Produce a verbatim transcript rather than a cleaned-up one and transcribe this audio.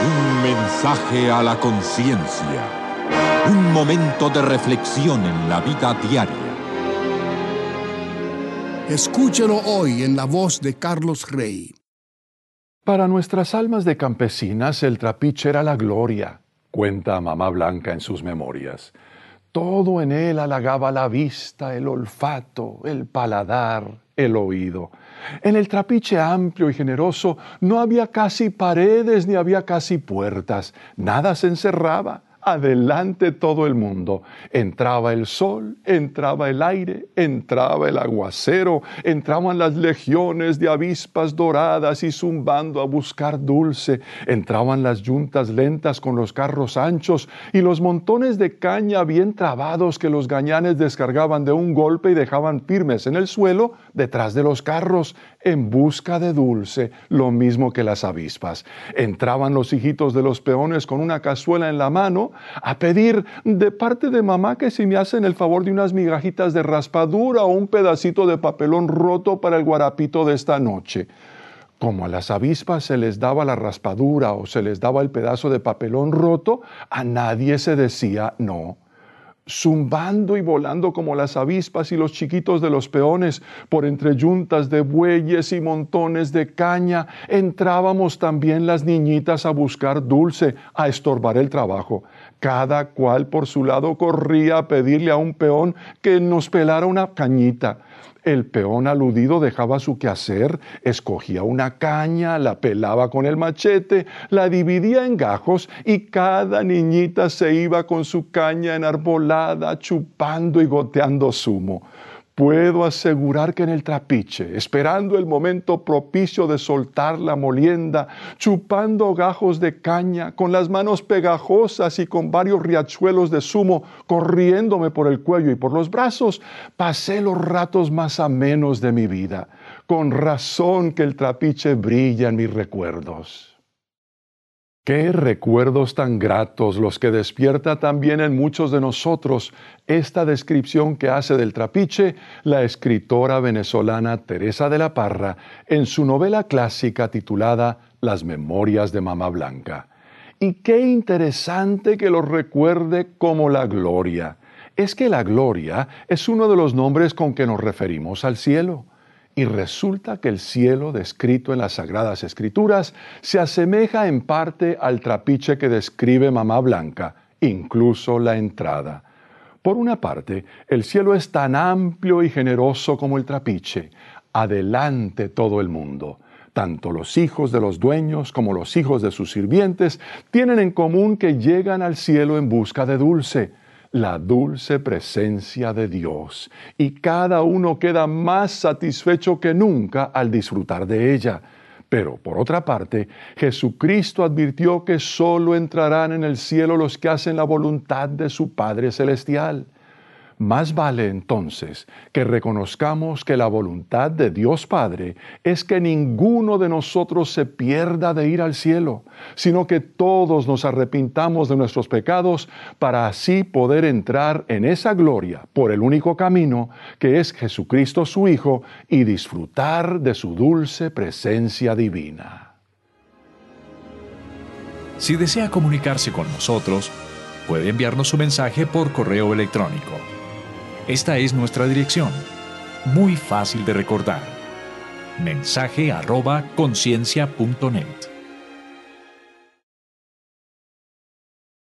Un mensaje a la conciencia. Un momento de reflexión en la vida diaria. Escúchelo hoy en la voz de Carlos Rey. Para nuestras almas de campesinas, el trapiche era la gloria, cuenta Mamá Blanca en sus memorias. Todo en él halagaba la vista, el olfato, el paladar, el oído. En el trapiche amplio y generoso no había casi paredes ni había casi puertas. Nada se encerraba. Adelante todo el mundo. Entraba el sol, entraba el aire, entraba el aguacero, entraban las legiones de avispas doradas y zumbando a buscar dulce, entraban las yuntas lentas con los carros anchos y los montones de caña bien trabados que los gañanes descargaban de un golpe y dejaban firmes en el suelo detrás de los carros en busca de dulce, lo mismo que las avispas. Entraban los hijitos de los peones con una cazuela en la mano a pedir de parte de mamá que si me hacen el favor de unas migajitas de raspadura o un pedacito de papelón roto para el guarapito de esta noche. Como a las avispas se les daba la raspadura o se les daba el pedazo de papelón roto, a nadie se decía no. Zumbando y volando como las avispas y los chiquitos de los peones, por entre yuntas de bueyes y montones de caña, entrábamos también las niñitas a buscar dulce, a estorbar el trabajo. Cada cual por su lado corría a pedirle a un peón que nos pelara una cañita. El peón aludido dejaba su quehacer, escogía una caña, la pelaba con el machete, la dividía en gajos y cada niñita se iba con su caña enarbolada, chupando y goteando zumo. Puedo asegurar que en el trapiche, esperando el momento propicio de soltar la molienda, chupando gajos de caña, con las manos pegajosas y con varios riachuelos de zumo corriéndome por el cuello y por los brazos, pasé los ratos más amenos de mi vida. Con razón que el trapiche brilla en mis recuerdos. Qué recuerdos tan gratos los que despierta también en muchos de nosotros esta descripción que hace del trapiche la escritora venezolana Teresa de la Parra en su novela clásica titulada Las Memorias de Mamá Blanca. Y qué interesante que lo recuerde como la gloria. Es que la gloria es uno de los nombres con que nos referimos al cielo. Y resulta que el cielo descrito en las Sagradas Escrituras se asemeja en parte al trapiche que describe Mamá Blanca, incluso la entrada. Por una parte, el cielo es tan amplio y generoso como el trapiche. Adelante todo el mundo. Tanto los hijos de los dueños como los hijos de sus sirvientes tienen en común que llegan al cielo en busca de dulce. La dulce presencia de Dios, y cada uno queda más satisfecho que nunca al disfrutar de ella. Pero, por otra parte, Jesucristo advirtió que solo entrarán en el cielo los que hacen la voluntad de su Padre Celestial. Más vale entonces que reconozcamos que la voluntad de Dios Padre es que ninguno de nosotros se pierda de ir al cielo, sino que todos nos arrepintamos de nuestros pecados para así poder entrar en esa gloria por el único camino que es Jesucristo su Hijo y disfrutar de su dulce presencia divina. Si desea comunicarse con nosotros, puede enviarnos su mensaje por correo electrónico. Esta es nuestra dirección, muy fácil de recordar. Mensaje arroba conciencia punto net.